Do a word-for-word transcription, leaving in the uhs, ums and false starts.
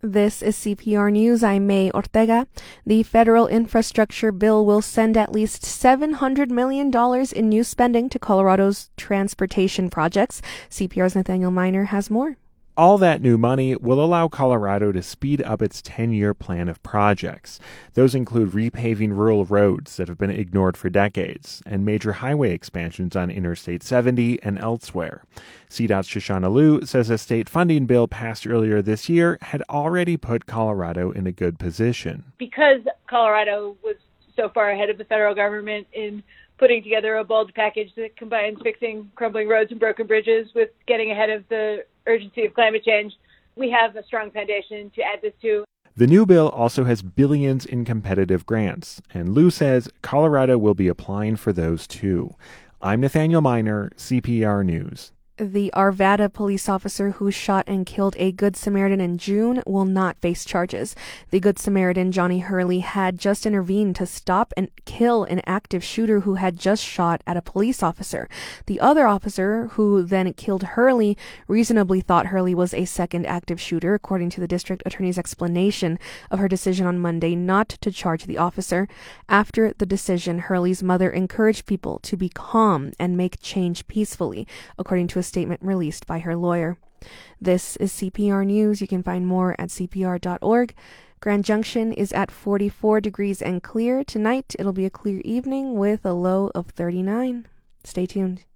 This is C P R News. I'm May Ortega. The federal infrastructure bill will send at least seven hundred million dollars in new spending to Colorado's transportation projects. C P R's Nathaniel Miner has more. All that new money will allow Colorado to speed up its ten-year plan of projects. Those include repaving rural roads that have been ignored for decades and major highway expansions on Interstate seventy and elsewhere. C DOT's Shoshana Liu says a state funding bill passed earlier this year had already put Colorado in a good position. Because Colorado was so far ahead of the federal government in putting together a bold package that combines fixing crumbling roads and broken bridges with getting ahead of the urgency of climate change, we have a strong foundation to add this to. The new bill also has billions in competitive grants, and Liu says Colorado will be applying for those too. I'm Nathaniel Miner, C P R News. The Arvada police officer who shot and killed a Good Samaritan in June will not face charges. The Good Samaritan, Johnny Hurley, had just intervened to stop and kill an active shooter who had just shot at a police officer. The other officer, who then killed Hurley, reasonably thought Hurley was a second active shooter, according to the district attorney's explanation of her decision on Monday not to charge the officer. After the decision, Hurley's mother encouraged people to be calm and make change peacefully, according to a statement released by her lawyer. This is C P R News. You can find more at C P R dot org. Grand Junction is at forty-four degrees and clear. Tonight, it'll be a clear evening with a low of thirty-nine. Stay tuned.